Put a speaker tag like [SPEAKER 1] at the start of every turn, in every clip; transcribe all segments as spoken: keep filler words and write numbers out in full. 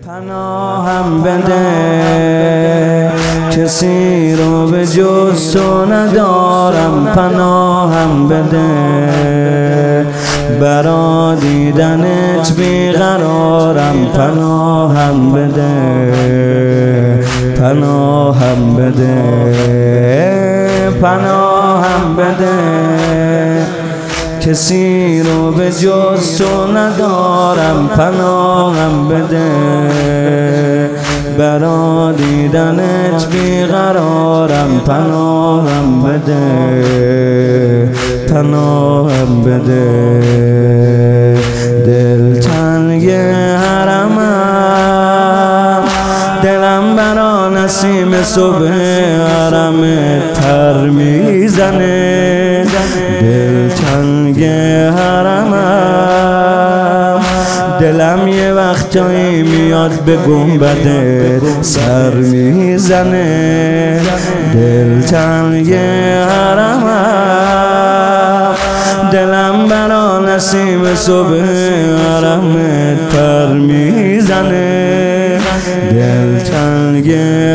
[SPEAKER 1] پناهم بده کسی رو به جز تو ندارم، پناهم بده برا دیدنت بیقرارم، پناهم بده پناهم بده پناهم بده کسی رو به جز تو ندارم، پناهم بده برا دیدنت بیقرارم، پناهم بده پناهم بده دلتنگ حرمم، دلم برا نسیم صبح حرم تر میزنه، دلتنگ حرمم، دلم یه وقتایی میاد به گنبدت سر میزنه، دلتنگ حرمم، دلم برا نسیم صبح حرم تر میزنه، دلتنگ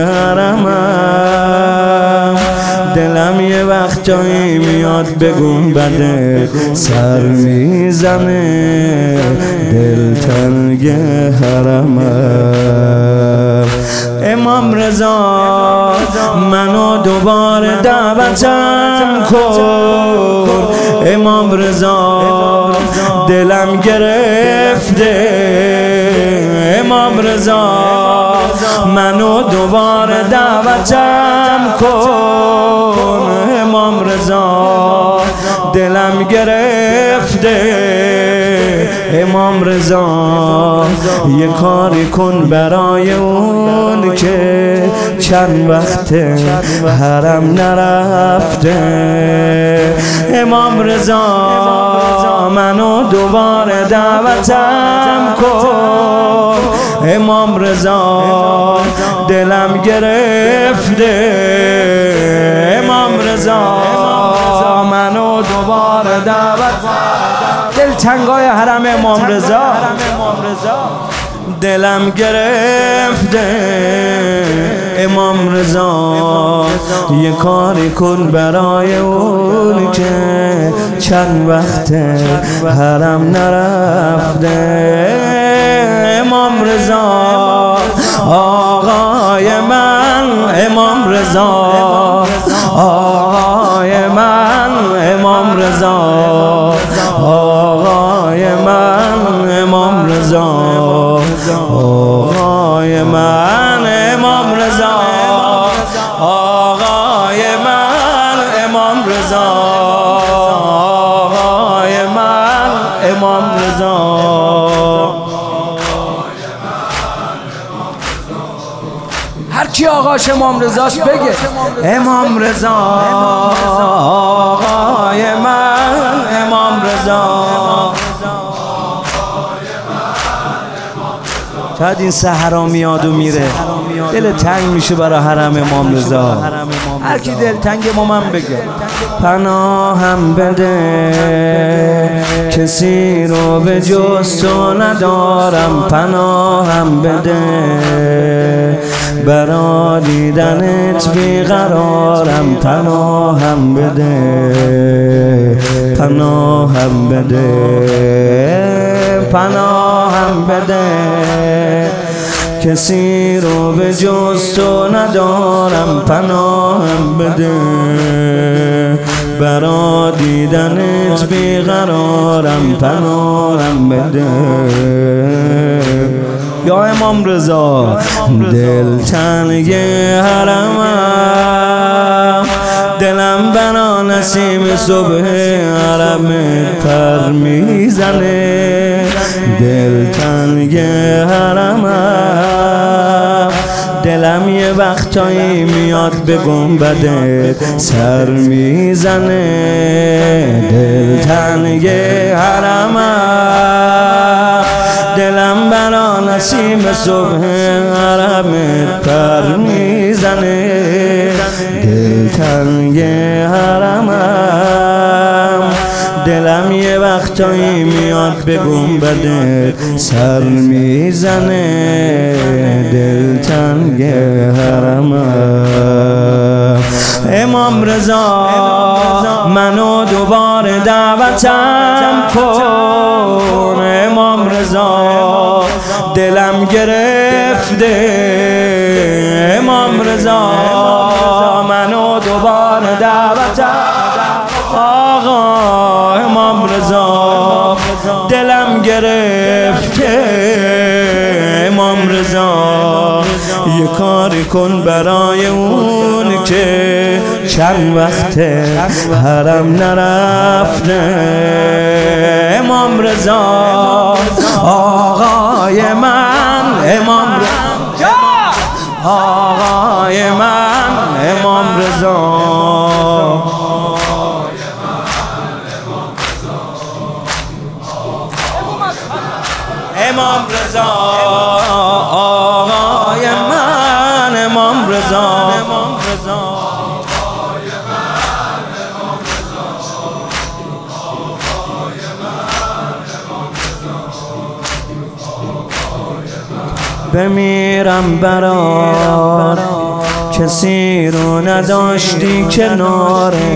[SPEAKER 1] حرمم، دلم یه وقتایی میاد به گنبدت سر میزنه، دلتنگ حرمم. امام رضا منو دوباره دعوتم کن، امام رضا دلم گرفته، امام رضا منو دوباره دعوتم کن، امام رضا دلم گرفته، امام رضا یه کاری کن برای اون که چند وقت حرم نرفته، امام رضا منو دوباره دعوتم کن، امام رضا دلم گرفته، امام رضا منو دوباره دعوت، دلتنگای حرم امام رضا دلم گرفته، امام رضا یه کاری کن برای اون که چند وقت حرم نرفته، امام رضا آقای من، امام رضا آقای من، امام رضا آقای من، امام رضا آقای من، امام رضا آقای من، امام رضا آقای من، امام رضا. هر کی آقاش امام رضاش بگه امام رضا آقای من، امام رضا. شاید این صحرا میاد و میره، دل تنگ میشه برای حرم امام رضا، هر کی دل تنگ امام بگه پناهم بده کسی رو به جز تو ندارم، پناهم بده برا دیدنت بیقرارم، پناهم بده پناهم بده پناهم بده کسی رو به جز تو ندارم، پناهم بده برا دیدنت بیقرارم، پناهم بده یا امام رضا دلتنگ حرمم، دلم برا نسیم صبح حرم تر میزنه، دلتنگ حرمم، دلم یه وقتایی میاد به گنبدت سر میزنه، دلتنگ حرمم، دلم برا نسیم صبح حرم تر میزنه، دلتنگ حرمم، دلم یه وقتایی میاد به گنبدت سر میزنه، دعوتم کن امام رضا، دلم گرفته امام رضا، منو دوباره دعوتم آقا امام رضا، دلم گرفته امام رضا، یه کاری کن برای اون که چند وقته حرم نرفته امام رضا، آقای من امام رضا، آقای من امام رضا، امام رضا، آقای من امام رضا، امام رضا، بمیرم برات کسی رو نداشتی کناره،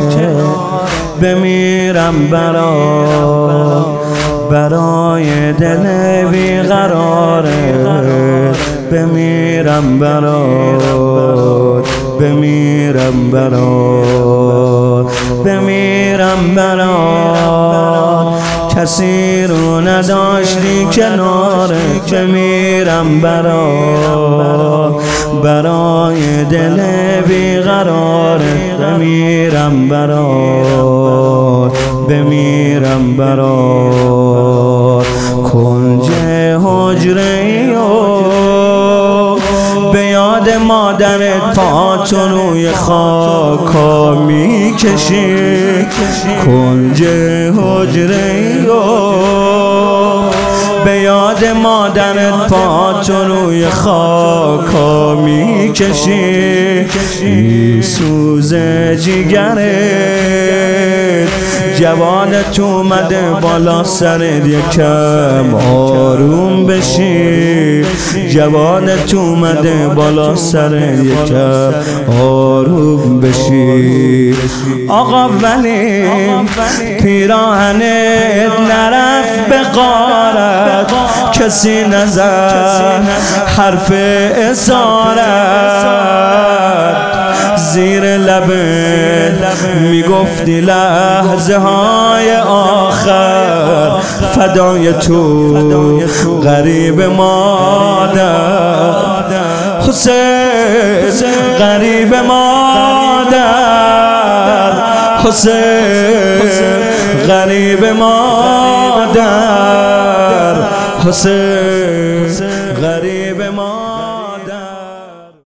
[SPEAKER 1] بمیرم برات برای دل بیقراره، بمیرم برات بمیرم برات بمیرم برات کسی رو نداشتی کناره، بمیرم برات برای دل بیقراره، بمیرم برات بمیرم برات کنج حجره و به یاد مادرت پاتون روی خاکا میکشی، کنج حجره و به یاد مادرت پاتون روی خاکا میکشی، میسوزه جگرت جوانت اومده بالا سرت، یکم آروم بشی، جوانت اومده بالا سرت، یکم آروم بشی، آقا ولی پیراهنت نرفت به غارت، کسی نزد حرف اسارت، زیر لبت میگفتی لحظه های آخر فدای تو غریب مادر، حسین غریب مادر، حسین غریب مادر، حسین غریب مادر.